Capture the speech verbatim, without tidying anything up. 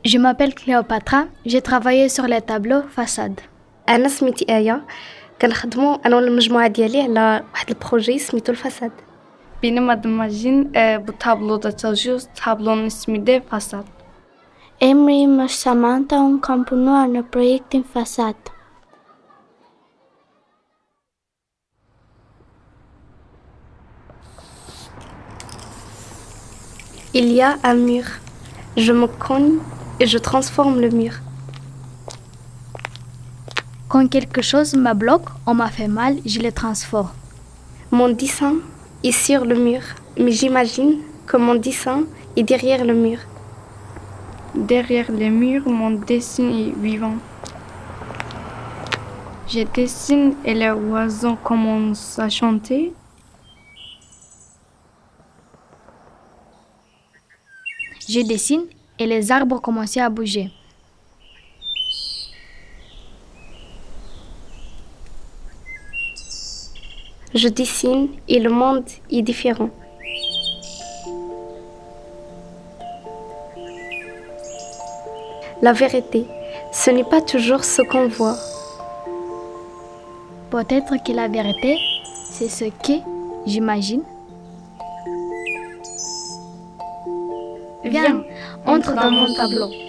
Je m'appelle Cléopatra, j'ai travaillé sur les tableaux façades. أنا سميتي آية، كنخدمو أنا والمجموعة ديالي على واحد البروجي سميتو الفساد. Benim adım Majin. Ee, bu tabloda çalışıyoruz. Tablonun ismi de Fasad. Emre mas Samantha um campo noir no projeto em façade. Il y a un mur. Je me cogne et je transforme le mur. Quand quelque chose me bloque ou m'a fait mal, je le transforme. Mon dessin est sur le mur, mais j'imagine que mon dessin est derrière le mur. Derrière le mur, mon dessin est vivant. Je dessine et les oiseaux commencent à chanter. Je dessine et les arbres commencent à bouger. Je dessine et le monde est différent. La vérité, ce n'est pas toujours ce qu'on voit. Peut-être que la vérité, c'est ce que j'imagine. Viens, entre dans mon tableau.